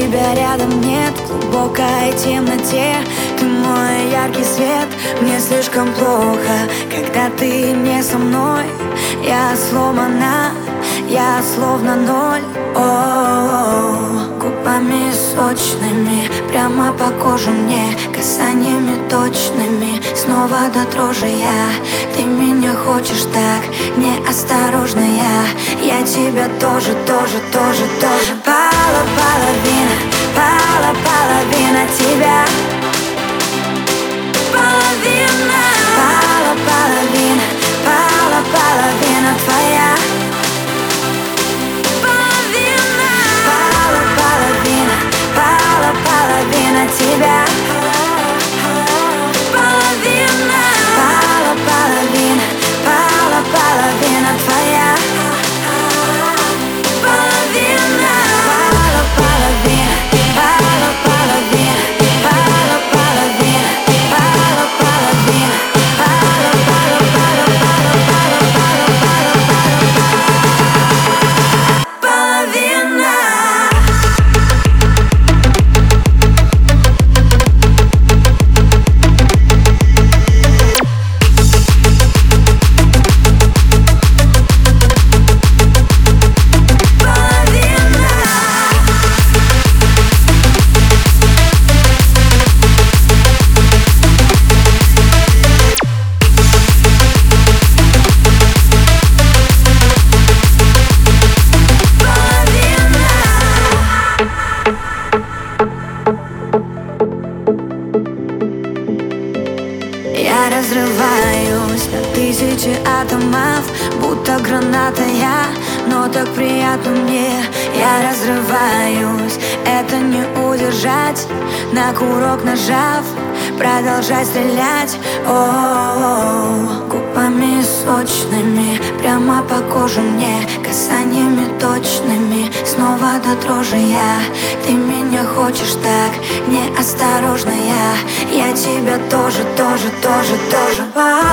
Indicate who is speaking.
Speaker 1: тебя рядом нет, в глубокой темноте ты мой яркий свет. Мне слишком плохо, когда ты не со мной. Я сломана, я словно ноль. Губами сочными, прямо по коже мне, касаниями точными, снова до дрожи я. Ты меня хочешь так, неосторожно я тебя тоже, тоже, тоже, тоже. Половина, половина тебя. Половина, половина, половина твоя. Половина тебя. Половина, половина, половина твоя. Половина, половина, половина, половина, я разрываюсь на тысячи атомов, будто граната я, но так приятно мне. Я разрываюсь, это не удержать, на курок нажав, продолжай стрелять. Губами сочными, прямо по коже мне, касаниями точными, снова до дрожи я. Ты меня хочешь так, неосторожно я тебя тоже, тоже, тоже, тоже.